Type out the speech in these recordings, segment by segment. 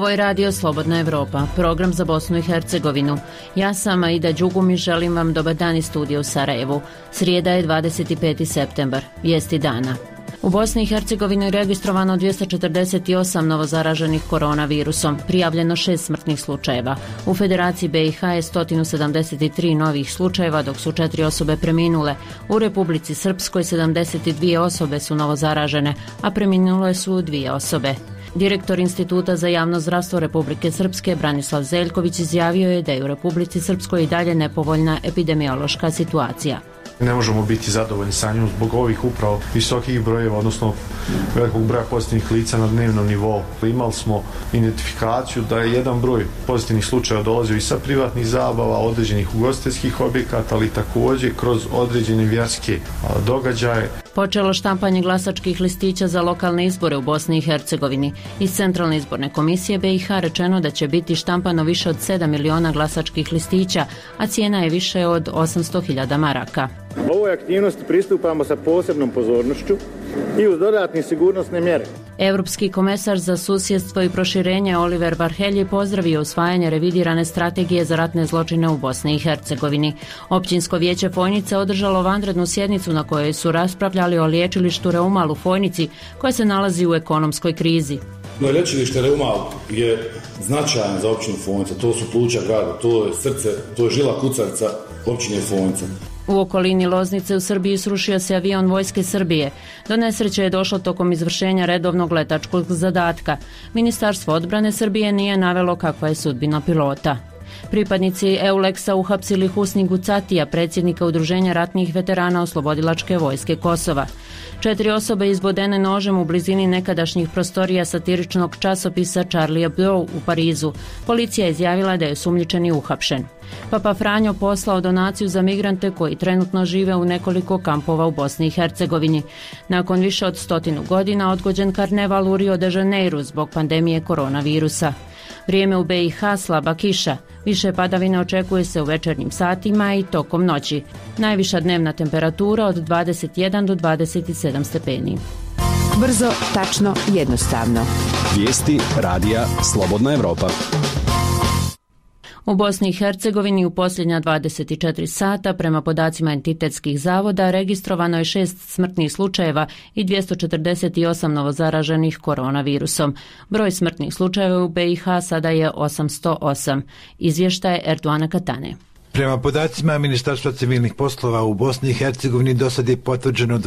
Ovo je radio Slobodna Evropa, program za Bosnu i Hercegovinu. Ja sam Aida Đugum i želim vam dobar dan iz studija u Sarajevu. Srijeda je 25. septembar. Vijesti dana. U Bosni i Hercegovini je registrovano 248 novozaraženih koronavirusom, prijavljeno 6 smrtnih slučajeva. U Federaciji BiH je 173 novih slučajeva, dok su 4 osobe preminule. U Republici Srpskoj 72 osobe su novozaražene, a preminule su 2 osobe. Direktor Instituta za javno zdravstvo Republike Srpske Branislav Zeljković izjavio je da je u Republici Srpskoj i dalje nepovoljna epidemiološka situacija. Ne možemo biti zadovoljni sa njom zbog ovih upravo visokih brojeva, odnosno velikog broja pozitivnih lica na dnevnom nivou. Imali smo identifikaciju da je jedan broj pozitivnih slučajeva dolazio i sa privatnih zabava, određenih ugostiteljskih objekata, ali također kroz određene vjerske događaje. Počelo štampanje glasačkih listića za lokalne izbore u Bosni i Hercegovini. Iz Centralne izborne komisije BiH rečeno da će biti štampano više od 7 miliona glasačkih listića, a cijena je više od 800.000 maraka. Ovoj aktivnosti pristupamo sa posebnom pozornošću i uz dodatne sigurnosne mjere. Europski komesar za susjedstvo i proširenje Oliver Varhelji je pozdravio usvajanje revidirane strategije za ratne zločine u Bosni i Hercegovini. Općinsko vijeće Fojnice održalo vanrednu sjednicu na kojoj su raspravljali o liječilištu Reumal u Fojnici, koje se nalazi u ekonomskoj krizi. Lječilište Reumal je značajan za općinu Fojnica, to su pluća grada, to je srce, to je žila kucavica općine Fojnica. U okolini Loznice u Srbiji srušio se avion Vojske Srbije. Do nesreće je došlo tokom izvršenja redovnog letačkog zadatka. Ministarstvo odbrane Srbije nije navelo kakva je sudbina pilota. Pripadnici EULEX-a uhapsili Husni Gucatija, predsjednika Udruženja ratnih veterana Oslobodilačke vojske Kosova. 4 osobe izbodene nožem u blizini nekadašnjih prostorija satiričnog časopisa Charlie Hebdo u Parizu. Policija je izjavila da je osumnjičeni uhapšen. Papa Franjo poslao donaciju za migrante koji trenutno žive u nekoliko kampova u Bosni i Hercegovini. Nakon više od 100 godina odgođen karneval u Rio de Janeiro zbog pandemije koronavirusa. Vrijeme u BiH slaba kiša. Više padavina očekuje se u večernjim satima i tokom noći. Najviša dnevna temperatura od 21 do 27 stepeni. Brzo, tačno, jednostavno. Vijesti radija Slobodna Evropa. U Bosni i Hercegovini u posljednja 24 sata prema podacima entitetskih zavoda registrovano je 6 smrtnih slučajeva i 248 novozaraženih koronavirusom. Broj smrtnih slučajeva u BiH sada je 808. Izvještaj Erdoana Katane. Prema podacima Ministarstva civilnih poslova u Bosni i Hercegovini do sad je potvrđeno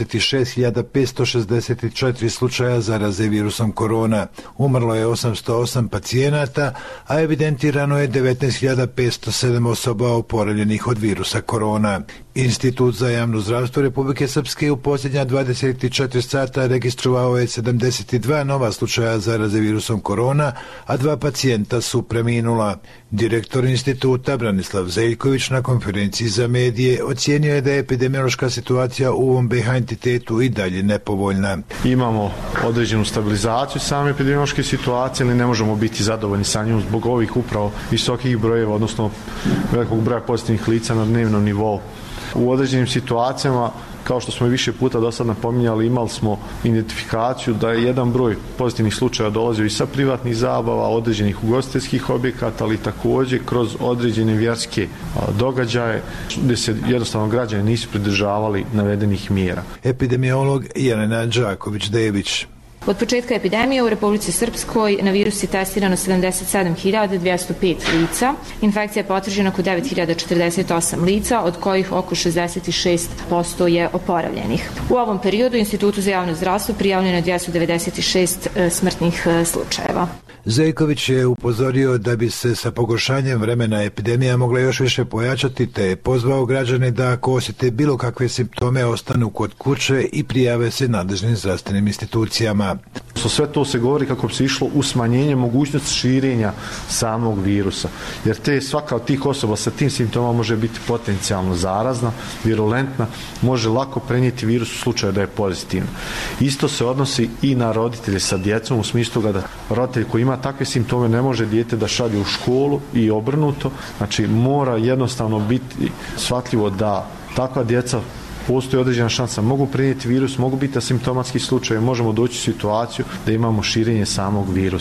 26.564 slučaja zaraze virusom korona. Umrlo je 808 pacijenata, a evidentirano je 19.507 osoba oporavljenih od virusa korona. Institut za javno zdravstvo Republike Srpske u posljednja 24 sata registrovao je 72 nova slučaja zaraze virusom korona, a 2 pacijenta su preminula. Direktor instituta Branislav Zeljković na konferenciji za medije ocijenio je da je epidemiološka situacija u ovom BiH entitetu i dalje nepovoljna. Imamo određenu stabilizaciju same epidemiološke situacije, ali ne možemo biti zadovoljni sa njom zbog ovih upravo visokih brojeva, odnosno velikog broja pozitivnih lica na dnevnom nivou. U određenim situacijama, kao što smo i više puta do sad napominjali, imali smo identifikaciju da je jedan broj pozitivnih slučajeva dolazio i sa privatnih zabava, određenih ugostiteljskih objekata, ali također kroz određene vjerske događaje gdje se jednostavno građani nisu pridržavali navedenih mjera. Epidemiolog Jelena Đaković-Dević. Od početka epidemije u Republici Srpskoj na virus je testirano 77.205 lica. Infekcija je potvrđena oko 9.048 lica, od kojih oko 66% je oporavljenih. U ovom periodu Institutu za javno zdravstvo prijavljeno je 296 smrtnih slučajeva. Zeljković je upozorio da bi se sa pogoršanjem vremena epidemija mogla još više pojačati, te je pozvao građane da ako osjete bilo kakve simptome ostanu kod kuće i prijave se nadležnim zdravstvenim institucijama. Sve to se govori kako bi se išlo u smanjenje mogućnosti širenja samog virusa, jer svaka od tih osoba sa tim simptomama može biti potencijalno zarazna, virulentna, može lako prenijeti virus u slučaju da je pozitivna. Isto se odnosi i na roditelje sa djecom, u smislu da roditelj koji ima takve simptome ne može dijete da šalje u školu i obrnuto, znači mora jednostavno biti shvatljivo da takva djeca postoji određena šansa, mogu prenijeti virus, mogu biti asimptomatski slučaj, možemo doći u situaciju da imamo širenje samog virusa.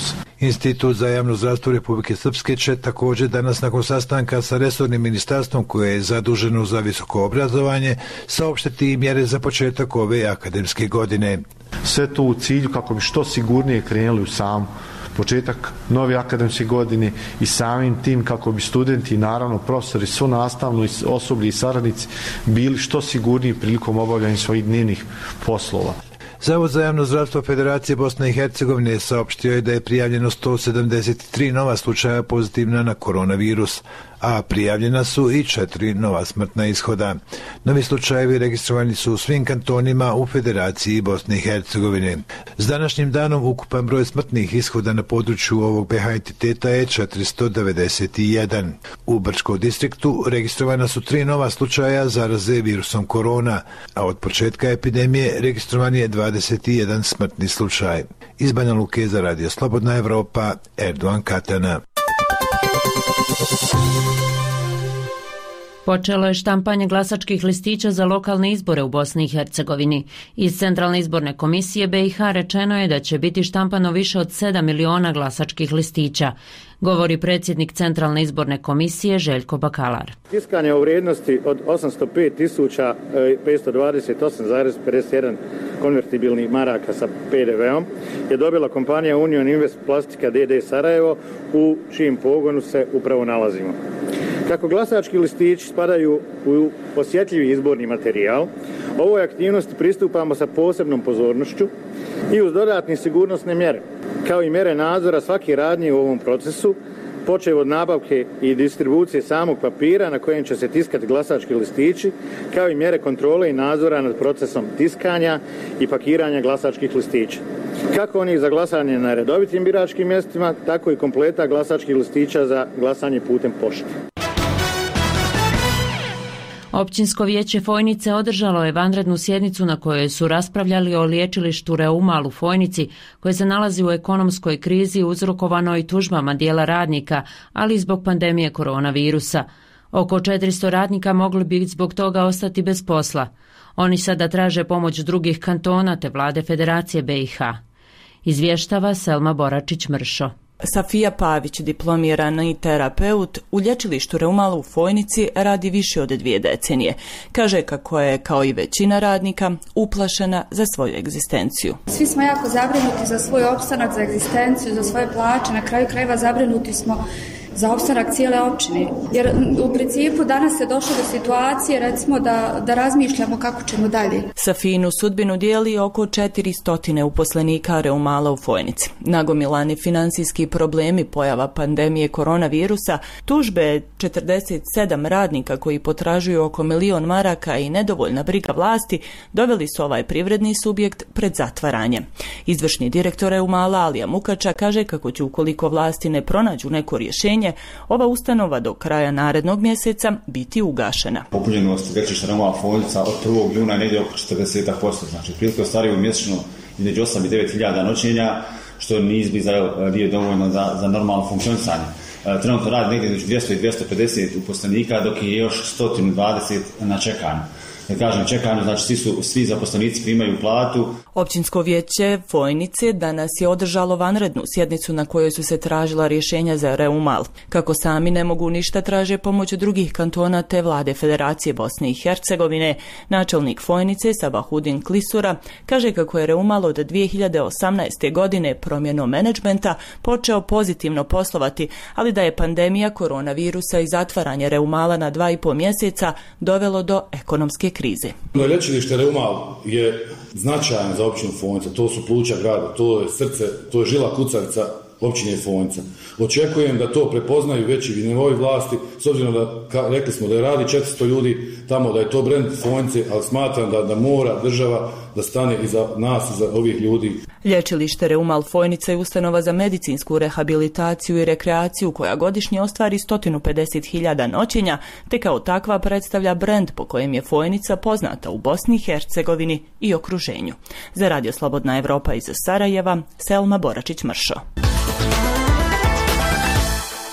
Institut za javno zdravstvo Republike Srpske će također danas nakon sastanka sa resornim ministarstvom koje je zaduženo za visoko obrazovanje saopštiti i mjere za početak ove akademske godine. Sve to u cilju kako bi što sigurnije krenuli u sam početak nove akademske godine i samim tim kako bi studenti, naravno profesori, svo nastavno osoblje i saradnici bili što sigurniji prilikom obavljanja svojih dnevnih poslova. Zavod za javno zdravstvo Federacije Bosne i Hercegovine saopštio je da je prijavljeno 173 nova slučaja pozitivna na koronavirus, a prijavljena su i 4 nova smrtna ishoda. Novi slučajevi registrovani su u svim kantonima u Federaciji Bosne i Hercegovine. S današnjim danom ukupan broj smrtnih ishoda na području ovog BiH entiteta je 491. U Brčkom distriktu registrovana su 3 nova slučaja zaraze virusom korona, a od početka epidemije registrovan je 21 smrtni slučaj. Iz Banja Luke za Radio Slobodna Evropa, Erdogan Katana. Počelo je štampanje glasačkih listića za lokalne izbore u Bosni i Hercegovini. Iz Centralne izborne komisije BiH rečeno je da će biti štampano više od 7 miliona glasačkih listića, govori predsjednik Centralne izborne komisije Željko Bakalar. Tiskanje u vrijednosti od 805.528,51 konvertibilnih maraka sa PDV-om je dobila kompanija Union Invest Plastika d.d. Sarajevo, u čijem pogonu se upravo nalazimo. Kako glasački listići spadaju u osjetljivi izborni materijal, ovoj aktivnosti pristupamo sa posebnom pozornošću i uz dodatne sigurnosne mjere, kao i mjere nadzora svake radnje u ovom procesu, počev od nabavke i distribucije samog papira na kojem će se tiskati glasački listići, kao i mjere kontrole i nadzora nad procesom tiskanja i pakiranja glasačkih listića. Kako onih za glasanje na redovitim biračkim mjestima, tako i kompleta glasačkih listića za glasanje putem pošte. Općinsko vijeće Fojnice održalo je vanrednu sjednicu na kojoj su raspravljali o liječilištu Reumal u Fojnici, koje se nalazi u ekonomskoj krizi uzrokovanoj tužbama dijela radnika, ali i zbog pandemije koronavirusa. Oko 400 radnika mogli bi zbog toga ostati bez posla. Oni sada traže pomoć drugih kantona te vlade Federacije BiH. Izvještava Selma Boračić-Mršo. Safija Pavić, diplomirani terapeut, u lječilištu Reumalu u Fojnici radi više od 2 decenije. Kaže kako je, kao i većina radnika, uplašena za svoju egzistenciju. Svi smo jako zabrinuti za svoj opstanak, za egzistenciju, za svoje plaće. Na kraju krajeva zabrinuti smo za opstanak cijele općine. Jer u principu danas je došlo do situacije, recimo, da razmišljamo kako ćemo dalje. Safinu sudbinu dijeli oko 400 uposlenika Reumala u Fojnici. Nagomilani financijski problemi, pojava pandemije koronavirusa, tužbe 47 radnika koji potražuju oko 1 milion maraka i nedovoljna briga vlasti doveli su ovaj privredni subjekt pred zatvaranje. Izvršni direktor Reumala Alija Mukača kaže kako će, ukoliko vlasti ne pronađu neko rješenje, ova ustanova do kraja narednog mjeseca biti ugašena. Popunjenost lječilišta Reumala Fojnica od 1. juna negdje oko 40%, znači prilike ostvaruju mjesečno između 8 i 9 hiljada noćenja, što nije dovoljno za normalno funkcionisanje. Trenutno radi negdje između 200 i 250 uposlenika, dok je još 120 na čekanju. Da kažem čekanju, znači svi zaposlenici primaju platu. Općinsko vijeće Fojnice danas je održalo vanrednu sjednicu na kojoj su se tražila rješenja za Reumal. Kako sami ne mogu ništa, traže pomoć drugih kantona te vlade Federacije Bosne i Hercegovine. Načelnik Fojnice Sabahudin Klisura kaže kako je Reumal od 2018. godine promjenom menadžmenta počeo pozitivno poslovati, ali da je pandemija koronavirusa i zatvaranje Reumala na 2,5 mjeseca dovelo do ekonomske krize. Lječilište Reumal je značajan za općinu Fojnica, to su pluća grada, to je srce, to je žila kucavica općine Fojnica. Očekujem da to prepoznaju veći nivoi vlasti, s obzirom da rekli smo da je radi 400 ljudi tamo, da je to brend Fojnice, ali smatram da mora država da stane iza nas, iza ovih ljudi. Lječilište Reumal Fojnica je ustanova za medicinsku rehabilitaciju i rekreaciju koja godišnje ostvari 150.000 noćenja, te kao takva predstavlja brend po kojem je Fojnica poznata u Bosni i Hercegovini i okruženju. Za Radio Slobodna Evropa iz Sarajeva, Selma Boračić-Mršo.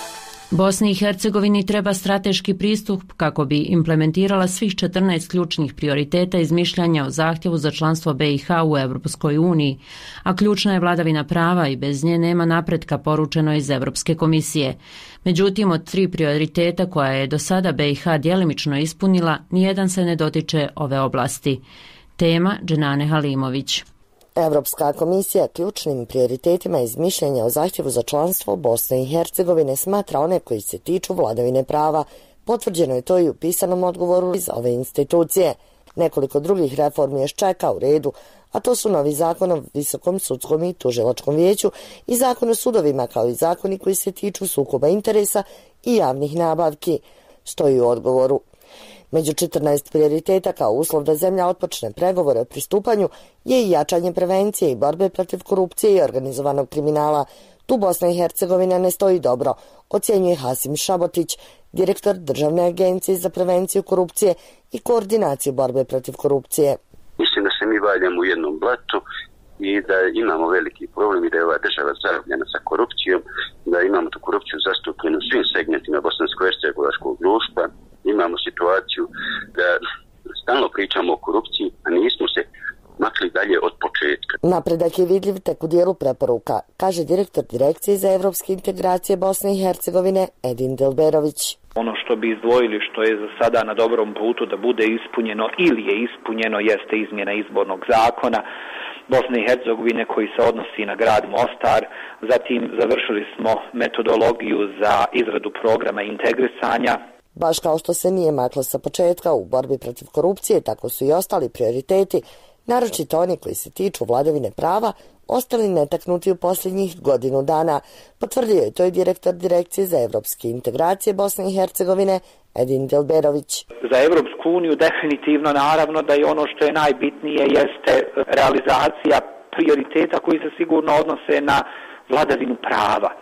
Bosni i Hercegovini treba strateški pristup kako bi implementirala svih 14 ključnih prioriteta iz mišljenja o zahtjevu za članstvo BiH u Europskoj uniji, a ključna je vladavina prava i bez nje nema napretka, poručeno iz Europske komisije. Međutim, od 3 prioriteta koja je do sada BiH djelimično ispunila, nijedan se ne dotiče ove oblasti. Tema Dženane Halimović. Evropska komisija ključnim prioritetima iz mišljenja o zahtjevu za članstvo Bosne i Hercegovine smatra one koji se tiču vladavine prava. Potvrđeno je to i u pisanom odgovoru iz ove institucije. Nekoliko drugih reformi još čeka u redu, a to su novi zakon o Visokom sudskom i tužilačkom vijeću i zakon o sudovima, kao i zakoni koji se tiču sukoba interesa i javnih nabavki, stoji u odgovoru. Među 14 prioriteta kao uslov da zemlja otpočne pregovore o pristupanju je i jačanje prevencije i borbe protiv korupcije i organizovanog kriminala. Tu Bosna i Hercegovina ne stoji dobro, ocjenjuje Hasim Šabotić, direktor Državne agencije za prevenciju korupcije i koordinaciju borbe protiv korupcije. Mislim da se mi valjamo u jednom blatu i da imamo veliki problem i da je ova država zarobljena sa korupcijom, da imamo tu korupciju zastupljenu u svim segmentima bosansko-hercegovačkog društva. Imamo situaciju da stalno pričamo o korupciji, a nismo se makli dalje od početka. Napredak je vidljiv tek u dijelu preporuka, kaže direktor Direkcije za evropske integracije Bosne i Hercegovine Edin Delberović. Ono što bi izdvojili, što je za sada na dobrom putu da bude ispunjeno ili je ispunjeno, jeste izmjena izbornog zakona Bosne i Hercegovine koji se odnosi na grad Mostar. Zatim završili smo metodologiju za izradu programa integrisanja. Baš kao što se nije maklo sa početka u borbi protiv korupcije, tako su i ostali prioriteti, naročito oni koji se tiču vladavine prava, ostali netaknuti u posljednjih godinu dana. Potvrdio je to i direktor Direkcije za evropske integracije Bosne i Hercegovine Edin Delberović. Za Evropsku uniju definitivno naravno da je ono što je najbitnije jeste realizacija prioriteta koji se sigurno odnose na vladavinu prava.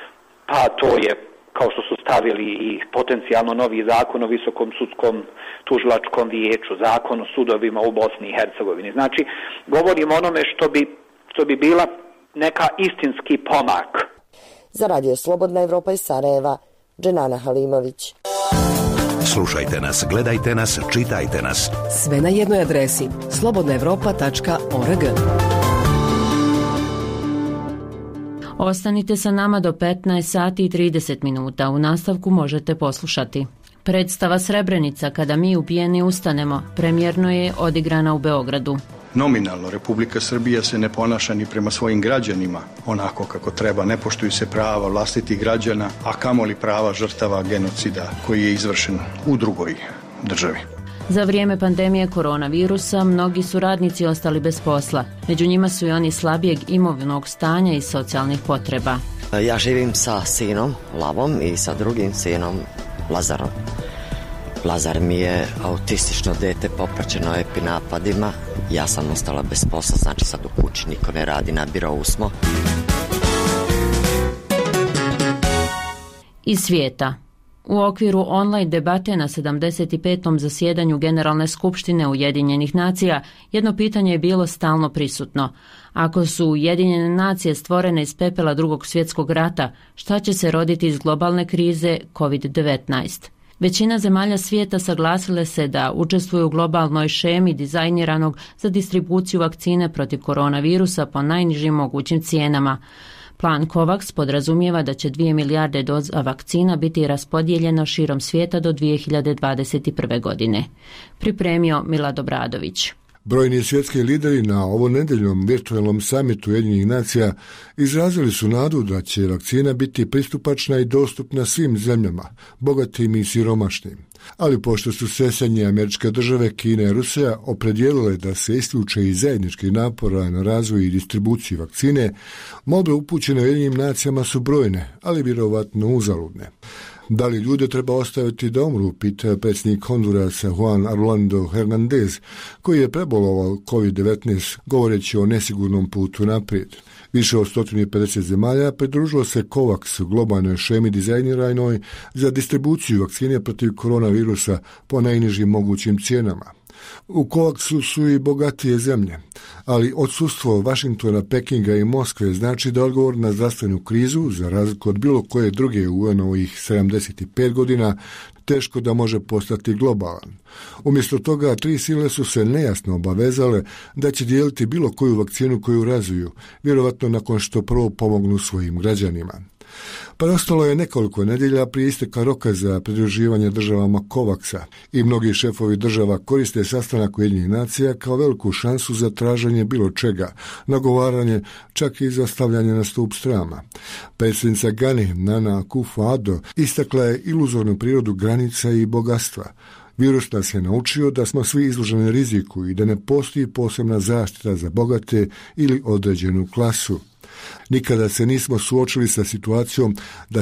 Pa to je, kao što su stavili i potencijalno novi zakon o Visokom sudskom tužilačkom vijeću, zakon o sudovima u Bosni i Hercegovini. Znači, govorimo onome što bi bila neka istinski pomak. Za Radio Slobodna Evropa iz Sarajeva, Dženana Halimović. Slušajte nas, gledajte nas, čitajte nas. Sve na jednoj adresi slobodnaevropa.org. Ostanite sa nama do 15 sati i 30 minuta. U nastavku možete poslušati. Predstava Srebrenica, kada mi ubijeni ustanemo, premijerno je odigrana u Beogradu. Nominalno Republika Srbija se ne ponaša ni prema svojim građanima onako kako treba, ne poštuju se prava vlastitih građana, a kamoli prava žrtava genocida koji je izvršen u drugoj državi. Za vrijeme pandemije koronavirusa mnogi su radnici ostali bez posla. Među njima su i oni slabijeg imovnog stanja i socijalnih potreba. Ja živim sa sinom Lavom i sa drugim sinom Lazarom. Lazar mi je autistično dete popraćeno epinapadima. Ja sam ostala bez posla, znači sad u kući niko ne radi, na birovu smo. Iz svijeta. U okviru online debate na 75. zasjedanju Generalne skupštine Ujedinjenih nacija jedno pitanje je bilo stalno prisutno. Ako su Ujedinjene nacije stvorene iz pepela Drugog svjetskog rata, šta će se roditi iz globalne krize COVID-19? Većina zemalja svijeta saglasile se da učestvuju u globalnoj šemi dizajniranog za distribuciju vakcine protiv koronavirusa po najnižim mogućim cijenama. Plan COVAX podrazumijeva da će 2 milijarde doza vakcina biti raspodijeljeno širom svijeta do 2021. godine. Pripremio Milad Obradović. Brojni svjetski lideri na ovonedeljnom virtualnom samitu Ujedinjenih nacija izrazili su nadu da će vakcina biti pristupačna i dostupna svim zemljama, bogatim i siromašnim. Ali pošto su se SAD, Američke države, Kina i Rusija opredijelile da se isključe iz zajedničkih napora na razvoj i distribuciju vakcine, molbe upućene Ujedinjenim nacijama su brojne, ali vjerovatno uzaludne. Da li ljude treba ostaviti da umru, pita predsjednik Hondurasa Juan Orlando Hernández, koji je prebolovao COVID-19 govoreći o nesigurnom putu naprijed. Više od 150 zemalja pridružilo se COVAX globalnoj šemi dizajniranoj za distribuciju vakcine protiv koronavirusa po najnižim mogućim cijenama. U COVAX-u su i bogatije zemlje, ali odsustvo Vašingtona, Pekinga i Moskve znači da odgovor na zdravstvenu krizu, za razliku od bilo koje druge u UN-ovih 75 godina, teško da može postati globalan. Umjesto toga, 3 sile su se nejasno obavezale da će dijeliti bilo koju vakcinu koju razviju, vjerovatno nakon što prvo pomognu svojim građanima. Preostalo je nekoliko nedjelja prije isteka roka za pridruživanje državama COVAX-a i mnogi šefovi država koriste sastanak Ujedinjenih nacija kao veliku šansu za traženje bilo čega, nagovaranje, čak i za stavljanje na stup srama. Predsjednica Gani, Nana Akufo-Addo, istakla je iluzornu prirodu granica i bogatstva. Virus nas je naučio da smo svi izloženi riziku i da ne postoji posebna zaštita za bogate ili određenu klasu. Nikada se nismo suočili sa situacijom da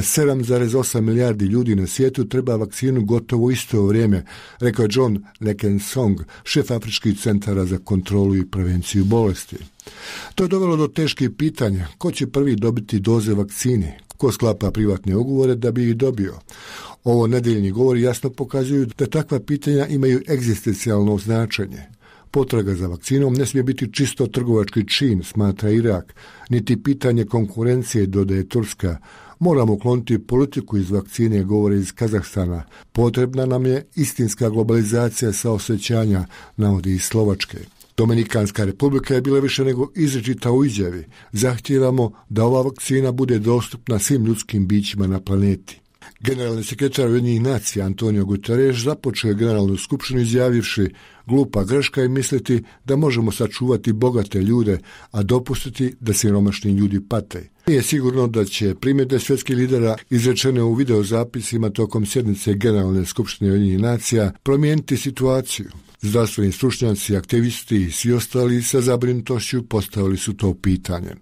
7,8 milijardi ljudi na svijetu treba vakcinu gotovo u isto vrijeme, rekao John Lekensong, šef Afričkih centara za kontrolu i prevenciju bolesti. To je dovelo do teških pitanja: ko će prvi dobiti doze vakcine, ko sklapa privatne ugovore da bi ih dobio. Ovo nedeljni govori jasno pokazuju da takva pitanja imaju egzistencijalno značenje. Potraga za vakcinom ne smije biti čisto trgovački čin, smatra Irak, niti pitanje konkurencije, dodaje Turska. Moramo ukloniti politiku iz vakcine, govore iz Kazahstana. Potrebna nam je istinska globalizacija saosećanja, navodi iz Slovačke. Dominikanska republika je bila više nego izričita u izjavi. Zahtijevamo da ova vakcina bude dostupna svim ljudskim bićima na planeti. Generalni sekretar Ujedinjenih nacija Antonio Guterres započeo je generalnu skupštinu izjavivši: glupa greška je misliti da možemo sačuvati bogate ljude, a dopustiti da siromašni ljudi pate. Nije sigurno da će primjedbe svjetskih lidera izrečene u videozapisima tokom sjednice Generalne skupštine Ujedinjenih nacija promijeniti situaciju. Zdravstveni stručnjaci, aktivisti i svi ostali sa zabrinutošću postavili su to pitanje.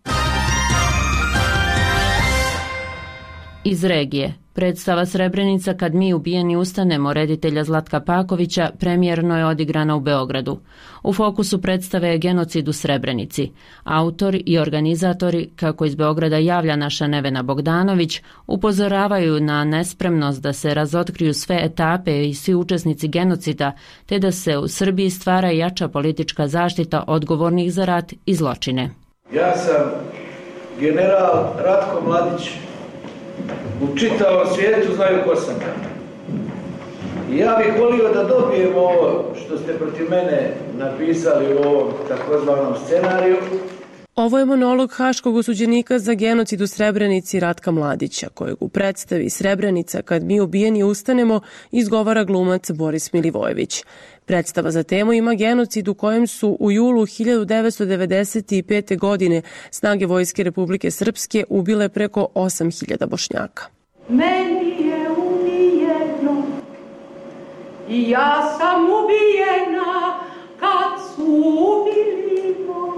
Iz regije. Predstava Srebrenica kad mi ubijeni ustanemo reditelja Zlatka Pakovića premijerno je odigrana u Beogradu. U fokusu predstave je genocid u Srebrenici. Autor i organizatori, kako iz Beograda javlja naša Nevena Bogdanović, upozoravaju na nespremnost da se razotkriju sve etape i svi učesnici genocida, te da se u Srbiji stvara jača politička zaštita odgovornih za rat i zločine. Ja sam general Ratko Mladić. U čitavom svijetu znaju ko sam. I ja bih volio da dobijem ovo što ste protiv mene napisali u ovom takozvanom scenariju. Ovo je monolog haškog osuđenika za genocid u Srebrenici Ratka Mladića, kojeg u predstavi Srebrenica kad mi ubijeni ustanemo izgovara glumac Boris Milivojević. Predstava za temu ima genocid u kojem su u julu 1995. godine snage Vojske Republike Srpske ubile preko 8.000 Bošnjaka. Meni je ubijeno i ja sam ubijena kad su ubili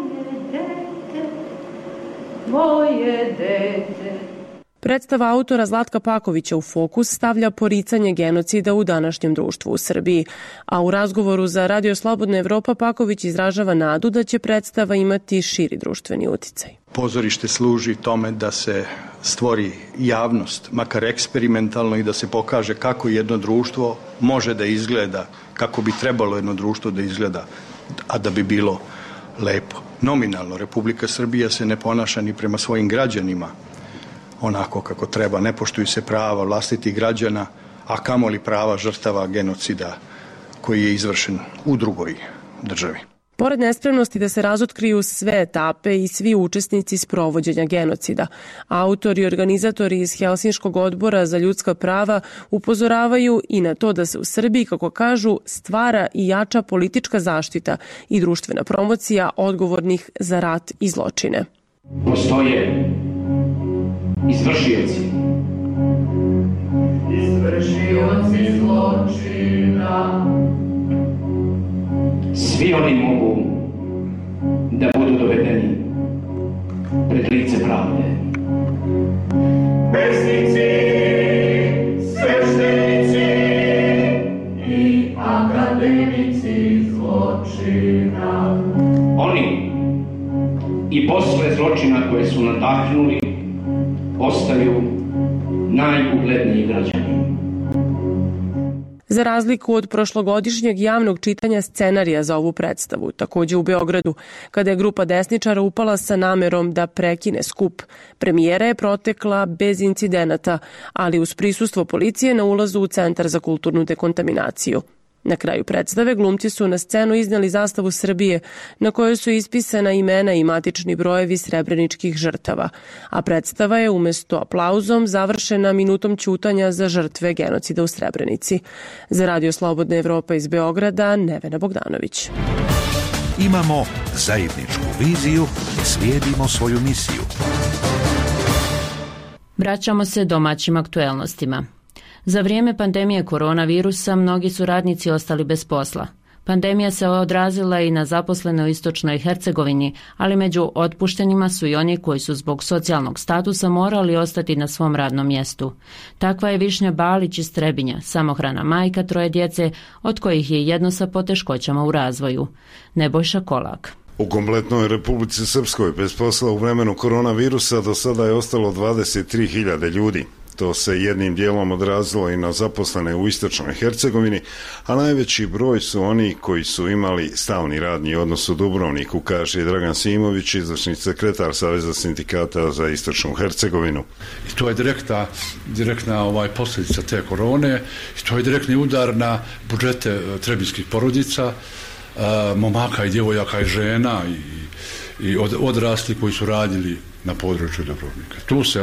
moje dete. Predstava autora Zlatka Pakovića u fokus stavlja poricanje genocida u današnjem društvu u Srbiji, a u razgovoru za Radio Slobodna Evropa Paković izražava nadu da će predstava imati širi društveni uticaj. Pozorište služi tome da se stvori javnost, makar eksperimentalno, i da se pokaže kako jedno društvo može da izgleda, kako bi trebalo jedno društvo da izgleda, a da bi bilo lepo. Nominalno, Republika Srbija se ne ponaša ni prema svojim građanima onako kako treba, ne poštuju se prava vlastitih građana, a kamoli prava žrtava genocida koji je izvršen u drugoj državi. Pored nespremnosti da se razotkriju sve etape i svi učesnici sprovođenja genocida, autori i organizatori iz Helsinškog odbora za ljudska prava upozoravaju i na to da se u Srbiji, kako kažu, stvara i jača politička zaštita i društvena promocija odgovornih za rat i zločine. Postoje izvršioci zločina. Svi oni mogu da budu dovedeni pred lice pravde. Pesnici, sveštenici i akademici zločina. Oni i posle zločina koje su nadahnuli ostaju najugledniji građani. Za razliku od prošlogodišnjeg javnog čitanja scenarija za ovu predstavu, takođe u Beogradu, kada je grupa desničara upala sa namerom da prekine skup, premijera je protekla bez incidenata, ali uz prisustvo policije na ulazu u Centar za kulturnu dekontaminaciju. Na kraju predstave glumci su na scenu izneli zastavu Srbije na kojoj su ispisana imena i matični brojevi srebreničkih žrtava, a predstava je umesto aplauzom završena minutom ćutanja za žrtve genocida u Srebrenici. Za Radio Slobodna Evropa iz Beograda, Nevena Bogdanović. Imamo zajedničku viziju i slijedimo svoju misiju. Vraćamo se domaćim aktuelnostima. Za vrijeme pandemije koronavirusa mnogi su radnici ostali bez posla. Pandemija se odrazila i na zaposlene u Istočnoj Hercegovini, ali među otpuštenima su i oni koji su zbog socijalnog statusa morali ostati na svom radnom mjestu. Takva je Višnja Balić iz Trebinja, samohrana majka 3 djece, od kojih je jedno sa poteškoćama u razvoju. Nebojša Kolak. U kompletnoj Republici Srpskoj bez posla u vremenu koronavirusa do sada je ostalo 23.000 ljudi. To se jednim dijelom odrazilo i na zaposlene u Istočnoj Hercegovini, a najveći broj su oni koji su imali stalni radni odnos u Dubrovniku, kaže Dragan Simović, izvršni sekretar Saveza sindikata za Istočnu Hercegovinu. I to je direktna posljedica te korone, i to je direktni udar na budžete trebinskih porodica, momaka i djevojaka i žena i odrasli koji su radili na području Dubrovnika. Tu se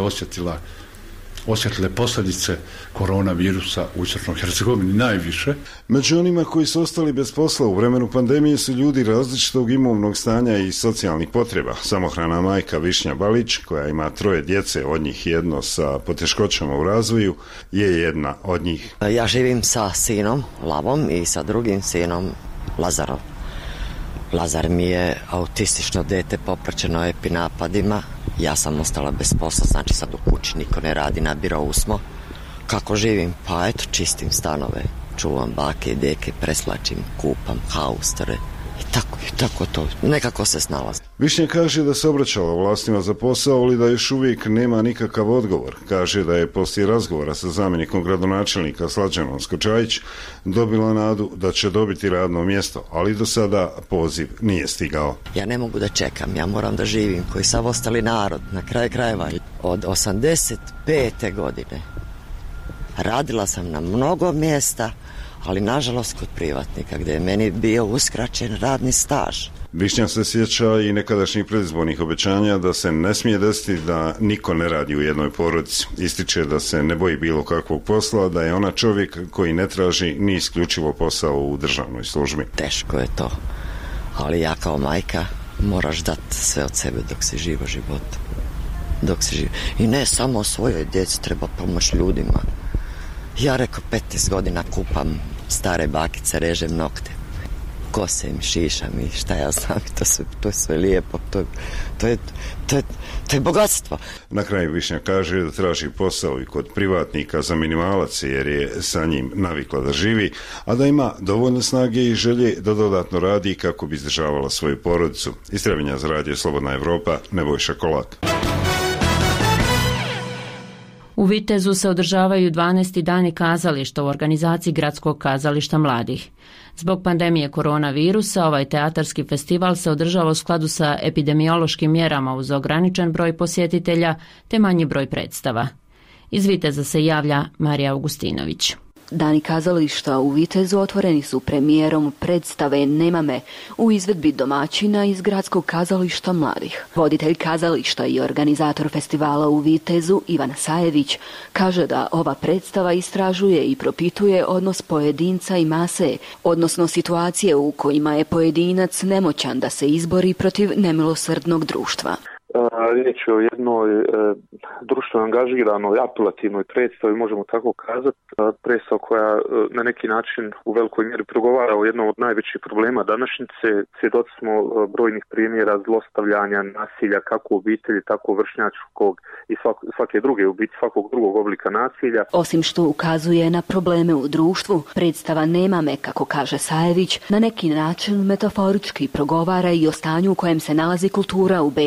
osjetile posljedice koronavirusa u Istočnoj Hercegovini najviše. Među onima koji su ostali bez posla u vremenu pandemije su ljudi različitog imovnog stanja i socijalnih potreba. Samohrana majka Višnja Balić, koja ima 3 djece, od njih jedno sa poteškoćama u razvoju, je jedna od njih. Ja živim sa sinom Lavom i sa drugim sinom Lazarom. Lazar mi je autistično dete popraćeno epinapadima. Ja sam ostala bez posla, znači sad u kući niko ne radi, na birovu smo. Kako živim? Pa eto, čistim stanove, čuvam bake i deke, preslačim, kupam haustore i tako to, nekako se snalazi. Višnja kaže da se obraćala vlastima za posao, ali da još uvijek nema nikakav odgovor. Kaže da je poslije razgovora sa zamjenikom gradonačelnika Slađanom Skočajić dobila nadu da će dobiti radno mjesto, ali do sada poziv nije stigao. Ja ne mogu da čekam, ja moram da živim koji sav ostali narod, na kraju krajeva. Od 85. godine radila sam na mnogo mjesta, ali nažalost kod privatnika, gdje je meni bio uskraćen radni staž. Višnja se sjeća i nekadašnjih predizbornih obećanja da se ne smije desiti da niko ne radi u jednoj porodici. Ističe da se ne boji bilo kakvog posla, da je ona čovjek koji ne traži ni isključivo posao u državnoj službi. Teško je to, ali ja kao majka moraš dati sve od sebe dok si živo život. I ne samo svojoj djeci, treba pomoć ljudima. Ja rekao 15 godina kupam stare bakice, režem nokte, kose im, šišam i šta ja znam, to je sve lijepo, to je bogatstvo. Na kraju Višnja kaže da traži posao i kod privatnika za minimalac jer je sa njim navikla da živi, a da ima dovoljno snage i želje da dodatno radi kako bi izdržavala svoju porodicu. Iz Trebinja za Radio Slobodna Evropa, Nebojša Kolak. U Vitezu se održavaju 12. dani kazališta u organizaciji Gradskog kazališta mladih. Zbog pandemije koronavirusa, ovaj teatarski festival se održava u skladu sa epidemiološkim mjerama uz ograničen broj posjetitelja te manji broj predstava. Iz Viteza se javlja Marija Augustinović. Dani kazališta u Vitezu otvoreni su premijerom predstave Nema me u izvedbi domaćina iz Gradskog kazališta mladih. Voditelj kazališta i organizator festivala u Vitezu Ivan Sajević kaže da ova predstava istražuje i propituje odnos pojedinca i mase, odnosno situacije u kojima je pojedinac nemoćan da se izbori protiv nemilosrdnog društva. Riječ je o jednoj društveno angažiranoj, apelativnoj predstavi, možemo tako kazati. Predstava koja na neki način u velikoj mjeri progovara o jednom od najvećih problema današnjice. Svjedoci smo brojnih primjera zlostavljanja, nasilja, kako u obitelji, tako vršnjačkog i svake druge u biti, svakog drugog oblika nasilja. Osim što ukazuje na probleme u društvu, predstava Nema me, kako kaže Sajević, na neki način metaforički progovara i o stanju u kojem se nalazi kultura u BiH.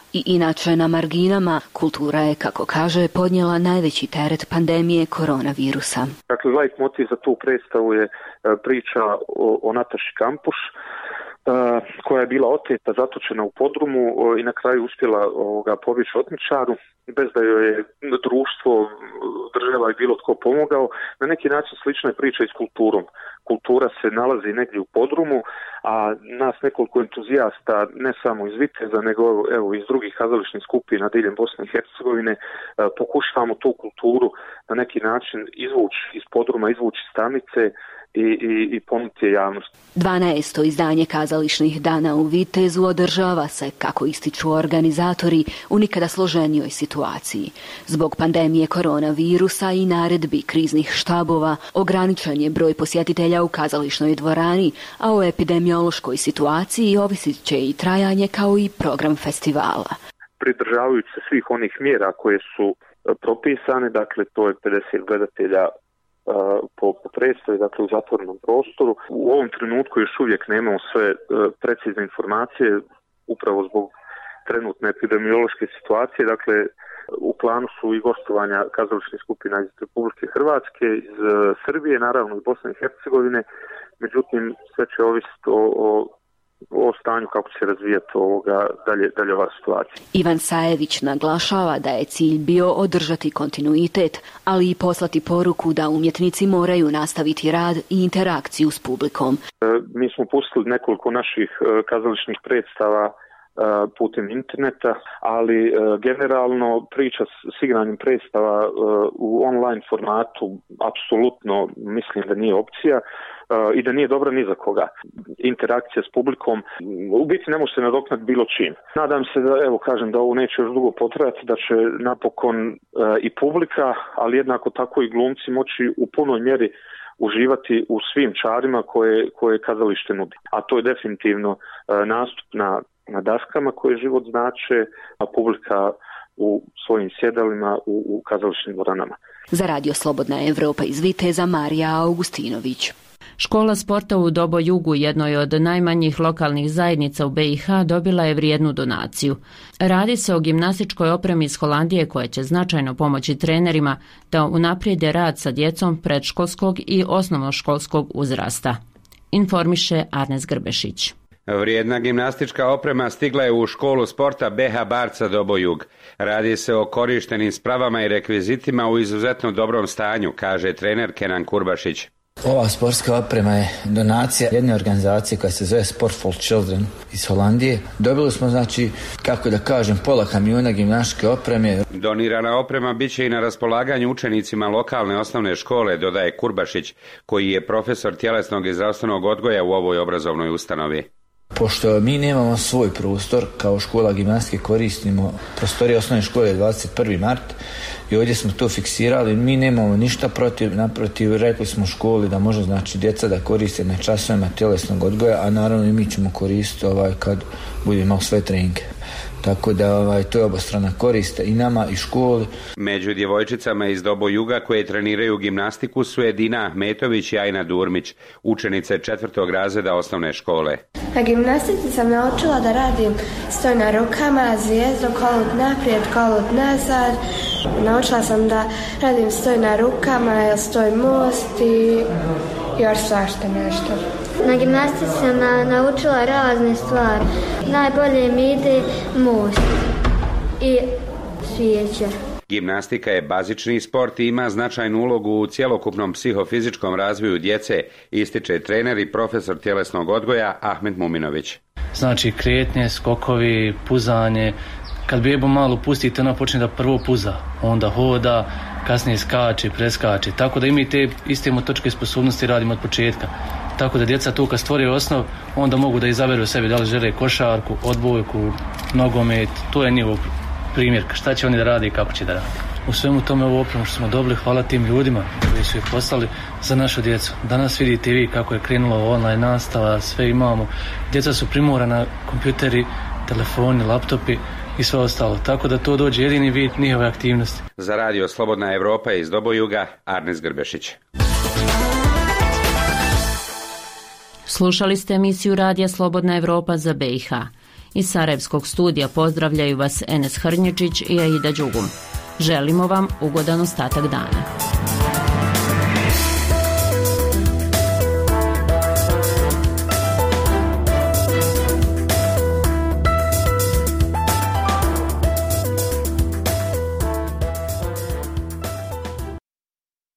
I inače na marginama, kultura je, kako kaže, podnijela najveći teret pandemije koronavirusa. Dakle, lajt motiv za tu predstavu je priča o Nataši Kampuš, koja je bila oteta, zatočena u podrumu i na kraju uspjela pobjeći otmičaru, bez da joj je društvo, država i bilo tko pomogao. Na neki način slična je priča i s kulturom. Kultura se nalazi negdje u podrumu, a nas nekoliko entuzijasta, ne samo iz Viteza, nego evo iz drugih kazališnih skupina diljem Bosne i Hercegovine, pokušavamo tu kulturu na neki način izvući iz podruma, izvući iz tamnice i ponuditi je javnost. 12. izdanje kazališnih dana u Vitezu održava se, kako ističu organizatori, u nikada složenijoj situaciji. Zbog pandemije koronavirusa i naredbi kriznih štabova ograničen je broj posjetitelja u kazališnoj dvorani, a o epidemiološkoj situaciji ovisit će i trajanje kao i program festivala. Pridržavajući se svih onih mjera koje su propisane, dakle to je 50 gledatelja po predstavi, dakle u zatvorenom prostoru. U ovom trenutku još uvijek nemamo sve precizne informacije, upravo zbog trenutne epidemiološke situacije. Dakle, u planu su i gostovanja kazališnih skupina iz Republike Hrvatske, iz Srbije, naravno iz Bosne i Hercegovine. Međutim, sve će ovisiti o stanju kako će razvijati dalje ova situacija. Ivan Sajević naglašava da je cilj bio održati kontinuitet, ali i poslati poruku da umjetnici moraju nastaviti rad i interakciju s publikom. Mi smo pustili nekoliko naših kazališnih predstava putem interneta, ali generalno priča s igranjem predstava u online formatu apsolutno mislim da nije opcija i da nije dobra ni za koga. Interakcija s publikom u biti ne može se nadoknati bilo čim. Nadam se da, evo kažem, da ovo neće još dugo potrajati, da će napokon i publika, ali jednako tako i glumci moći u punoj mjeri uživati u svim čarima koje kazalište nudi. A to je definitivno nastup na daskama koje život znače, a publika u svojim sjedalima u kazališnim dvoranama. Za Radio Slobodna Evropa iz Viteza, Marija Augustinović. Škola sporta u Dobojugu, jednoj od najmanjih lokalnih zajednica u BiH, dobila je vrijednu donaciju. Radi se o gimnastičkoj opremi iz Holandije koja će značajno pomoći trenerima da unaprijede rad sa djecom predškolskog i osnovnoškolskog uzrasta. Informiše Arnes Grbešić. Vrijedna gimnastička oprema stigla je u školu sporta BH Barca Dobojug. Radi se o korištenim spravama i rekvizitima u izuzetno dobrom stanju, kaže trener Kenan Kurbašić. Ova sportska oprema je donacija jedne organizacije koja se zove Sport for Children iz Holandije. Dobili smo, kako da kažem, pola kamiona gimnastičke opreme. Donirana oprema bit će i na raspolaganju učenicima lokalne osnovne škole, dodaje Kurbašić, koji je profesor tjelesnog i zdravstvenog odgoja u ovoj obrazovnoj ustanovi. Pošto mi nemamo svoj prostor, kao škola gimnastike koristimo prostorije osnovne škole 21. mart i ovdje smo to fiksirali, mi nemamo ništa protiv, naprotiv rekli smo školi da može djeca da koriste na časovima tjelesnog odgoja, a naravno i mi ćemo koristiti kad budemo imali sve treninge. Tako da to je obostrana korist i nama i školi. Među djevojčicama iz Dobojuga koje treniraju gimnastiku su Edina Ahmetović i Ajna Durmić, učenice 4. razreda osnovne škole. Na gimnastici sam naučila da radim stoj na rukama, zvijezdo, kolut naprijed, kolut nazad. Naučila sam da radim stoj na rukama, stoj most i još svašta nešto. Na gimnastici sam naučila razne stvari. Najbolje mi ide most i svijeće. Gimnastika je bazični sport i ima značajnu ulogu u cjelokupnom psihofizičkom razvoju djece, ističe trener i profesor tjelesnog odgoja Ahmet Muminović. Kretnje, skokovi, puzanje. Kad bebu malo pustite, ona počne da prvo puza, onda hoda, kasnije skače, preskače. Tako da i mi te iste motoričke sposobnosti radimo od početka. Tako da djeca tu kad stvore osnov, onda mogu da izaberu sebi da li žele košarku, odbojku, nogomet. To je njihov primjer, šta će oni da rade i kako će da rade. U svemu tome ovu opremu što smo dobili, hvala tim ljudima koji su je poslali za našu djecu. Danas vidite vi kako je krenula online nastava, sve imamo. Djeca su primorana, kompjuteri, telefoni, laptopi i sve ostalo. Tako da to dođe jedini vid njihove aktivnosti. Za Radio Slobodna Evropa iz Dobojuga, Arnes Grbešić. Slušali ste emisiju Radija Slobodna Evropa za BiH. Iz Sarajevskog studija pozdravljaju vas Enes Hrnječić i Aida Đugum. Želimo vam ugodan ostatak dana.